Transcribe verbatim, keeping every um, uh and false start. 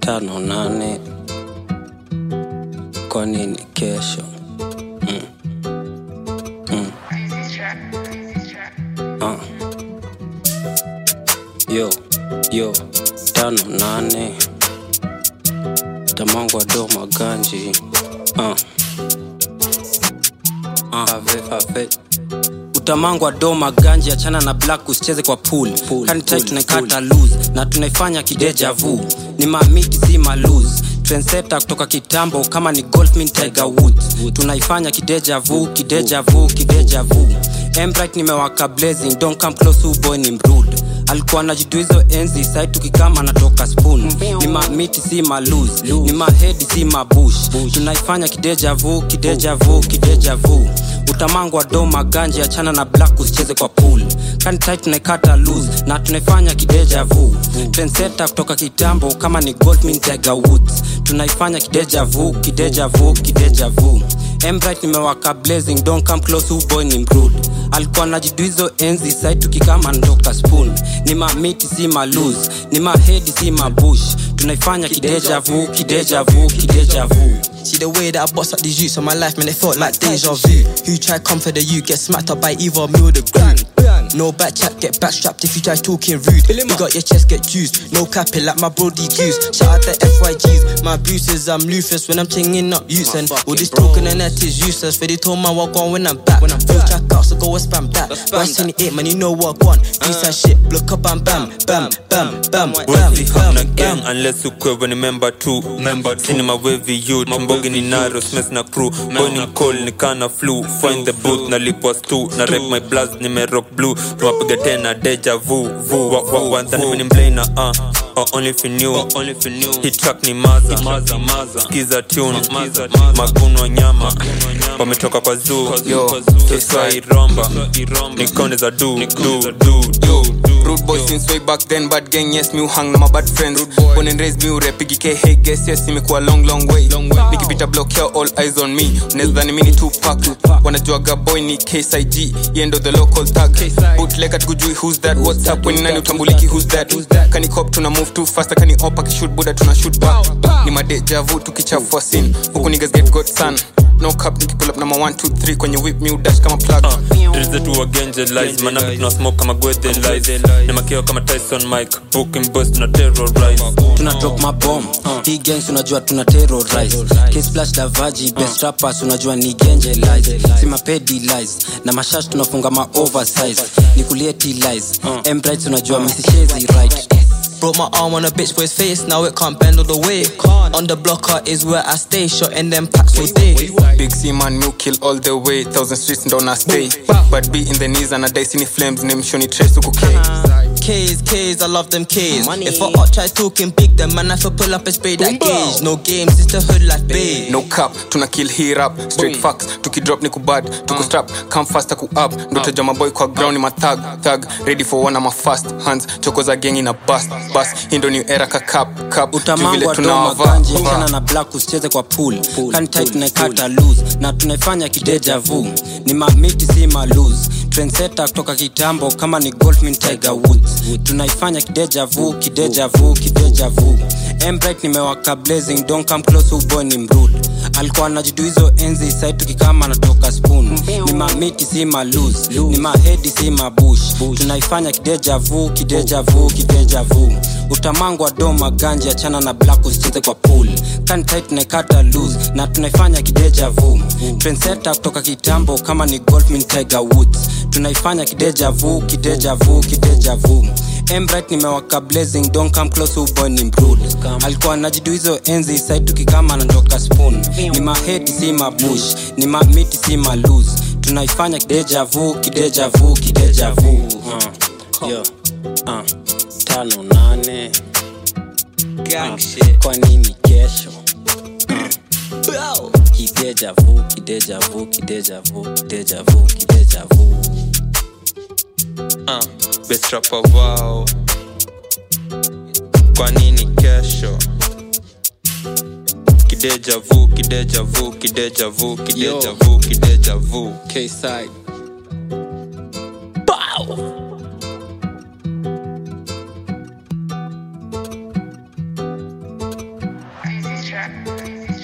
tano nane. Kwa nini kesho? Mm. Mm. Uh. Yo, yo, tano nane. Tamangwa do maganji. Uh. Uh. Ave, ave. Utamangwa do maganji, achana na black usicheze kwa pool, pool Kani tunaikata lose na tunaifanya kideja vu. Ni mamiti si ma lose, trendsetter kutoka kitambo kama ni golf min Tiger Woods. Tunaifanya kideja vu, kideja vu, kideja vu. Embright nimewaka blazing, don't come close who boy ni mrude. Alikuwa anajidu hizo enzi, side tukikama anatoka spoon. Ni mamiti si ma lose, ni ma head si ma bush. Tunaifanya kideja vu, kideja vu, kideja vu. Utamangwa do maganji, achana na black usicheze kwa pool. Kani tight tunaikata loose na tunaifanya kideja vu. Trendsetter kutoka kitambo kama ni gold min Tiger Woods. Tunaifanya kideja vu, kideja vu, kideja vu. Embright nimewaka blazing, don't come close who boy ni mrude. Alikuwa anajidu hizo enzi, side tukikama anatoka spoon. Ni mamiti si ma lose, ni ma head si ma bush. Tunaifanya kideja vu, kideja vu, kideja vu. See the way that I bust up these youths on my life, man, it felt like deja vu. Who try come for the you, get smacked up by either me or the ground. No back chat, get backstrapped if you try talking rude. You got your chest, get juiced. No capping like my brody goose. Shout out the F Y Gs, my bruises, I'm Lufus when I'm chinging up youths. And all this talking and that is useless. For they told my walk on when I'm back. When I'm full track out, so go and spam that. one seventy-eight, man, you know what I want. These and shit, block up and bam, bam, bam, bam, bam, Wavy bam, hamna gang bam. unless ukwe when member two. Member cinema wavy youth, mbogi ni naro, smith na crew. Boy ni cold, ni kana flu. Find the booth, na lip was two. Na rep my blast, ni me rock blue. Tuwapiga tena deja vu, vu. Wa wa wanza ni mini mblana, uh. Or only if you knew, only if you knew. Hit track ni maza, maza, maza. Skiza tune, maza, maguno nyama. Wametoka kwa zoo, yo. Sasa iromba, ni konde za do, do, do, do. Rude boy since way back then, bad gang, yes, me hang na my bad friends. Born and raised me rap, P G K, hey, guess, yes, me kwa long, long way. Nikipita block here, all eyes on me. Unaweza ni mini Tupac. Wanajuaga boy ni K S I G, yendo the local tag. Bootleg atukujui who's that, what's up, when nani utambuliki who's that. Kani cop tuna move too faster, kani opa kishoot buda tuna shoot back. Ni ma deja vu tukichafua scene, huku niggas get got sun. No cap, niki pull up number one, two, three, kwenye whip me udash kama plug. Drizzle tu wagenje lies, manabi tuna smoke kama gwede lies. Nemakeo kama Tyson Mike, booking boys tuna terrorize. Tuna drop my bomb, hii gangs unajua tuna terrorize. K-Splash da vaji, best rappers unajua ni genje lies. Sima pedi lies, na mashash tunafunga ma oversize. Nikulieti lies, Embrights unajua misishezi right. Broke my arm on a bitch boy's face, now it can't bend all the way. On the blocker is where I stay, shotting them packs all day. Big C man, new kill all the way. Thousand streets don't I stay. But be in the knees and I die in the flames. Name Shoni Trace Uku K. K's, K's, I love them K's. If I up try talking big, then man I feel pull up and spray that gauge. No games, it's the hood life, babe. No cap, tuna kill here up. Straight facts, tuki drop niku bad. Tuku strap, come faster ku up. Ndoto jama boy kwa ground ni ma thug. Thug, ready for one of my fast hands. Chokoza gang in a bust. Bust, hindo new era ka cap. Cap, utamangwa do maganji, achana na black usicheze kwa pool. Kani tight tunaikata loose na tunaifanya kideja vu. Ni mamiti si ma lose, trendsetter kutoka kitambo kama ni golf min Tiger Woods. Tunaifanya kideja vu, kideja vu, kideja vu. Embright nimewaka blazing, don't come close who boy ni mrude. Alikuwa anajidu hizo enzi, side tukikama anatoka spoon. Ni mamiti si ma lose, ni ma head si ma bush. Tunaifanya kideja vu, kideja vu, kideja vu. Utamangwa do maganji, achana na black usicheze kwa pool. Kani tight tunaikata loose na tunaifanya kideja vu. Trendsetter kutoka kitambo kama ni golf min Tiger Woods. Tunaifanya kideja vu, kideja vu, kideja vu. Embright nimewaka blazing, don't come close who boy ni mrude. Alikuwa anajidu hizo enzi, side tukikama anatoka spoon. Ni ma head si ma bush, ni ma miti si ma lose. Tunaifanya kideja vu, kideja vu, kideja vu. uh, Yo, uh, tano nane. Gang shit. Kwa nini kesho? uh, Kideja vu, kideja vu, kideja vu, kideja vu, kideja vu. Uh, best rapper wow. Kwa nini kesho? Kideja vu, kideja vu, kideja vu, kideja vu, kideja vu. K-Side. Bow! rap.